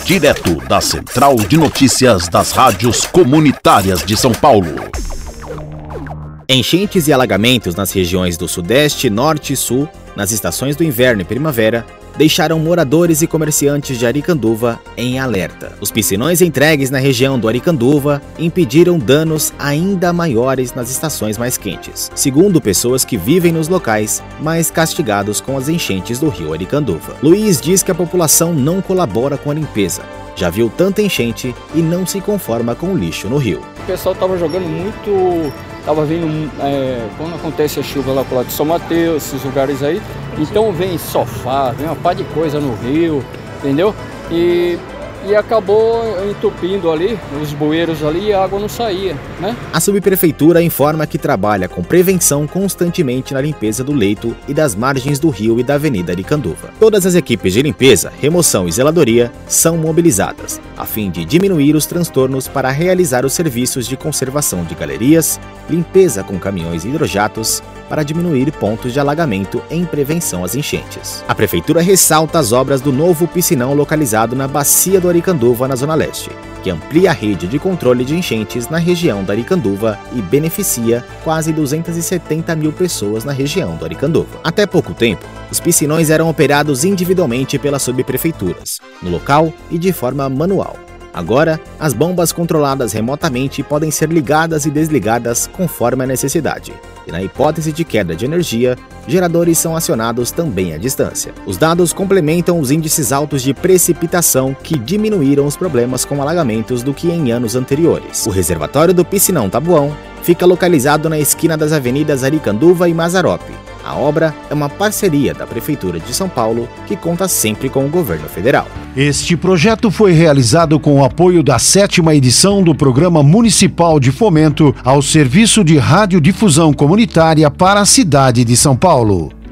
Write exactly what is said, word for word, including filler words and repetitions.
direto da Central de Notícias das Rádios Comunitárias de São Paulo. Enchentes e alagamentos nas regiões do Sudeste, Norte e Sul, nas estações do inverno e primavera, deixaram moradores e comerciantes de Aricanduva em alerta. Os piscinões entregues na região do Aricanduva impediram danos ainda maiores nas estações mais quentes, segundo pessoas que vivem nos locais mais castigados com as enchentes do rio Aricanduva. Luiz diz que a população não colabora com a limpeza, já viu tanta enchente e não se conforma com o lixo no rio. O pessoal estava jogando muito, estava vindo, é, quando acontece a chuva lá pro lado de São Mateus, esses lugares aí, então vem sofá, vem uma par de coisa no rio, entendeu? E, e acabou entupindo ali, os bueiros ali, e a água não saía, né? A subprefeitura informa que trabalha com prevenção constantemente na limpeza do leito e das margens do rio e da Avenida Aricanduva. Todas as equipes de limpeza, remoção e zeladoria são mobilizadas, a fim de diminuir os transtornos para realizar os serviços de conservação de galerias, limpeza com caminhões e hidrojatos, para diminuir pontos de alagamento em prevenção às enchentes. A prefeitura ressalta as obras do novo piscinão localizado na Bacia do Aricanduva, na Zona Leste, que amplia a rede de controle de enchentes na região da Aricanduva e beneficia quase duzentas e setenta mil pessoas na região do Aricanduva. Até pouco tempo, os piscinões eram operados individualmente pelas subprefeituras, no local e de forma manual. Agora, as bombas controladas remotamente podem ser ligadas e desligadas conforme a necessidade. E na hipótese de queda de energia, geradores são acionados também à distância. Os dados complementam os índices altos de precipitação que diminuíram os problemas com alagamentos do que em anos anteriores. O reservatório do Piscinão Tabuão fica localizado na esquina das avenidas Aricanduva e Mazarope. A obra é uma parceria da Prefeitura de São Paulo, que conta sempre com o governo federal. Este projeto foi realizado com o apoio da sétima edição do Programa Municipal de Fomento ao Serviço de Radiodifusão Comunitária para a cidade de São Paulo.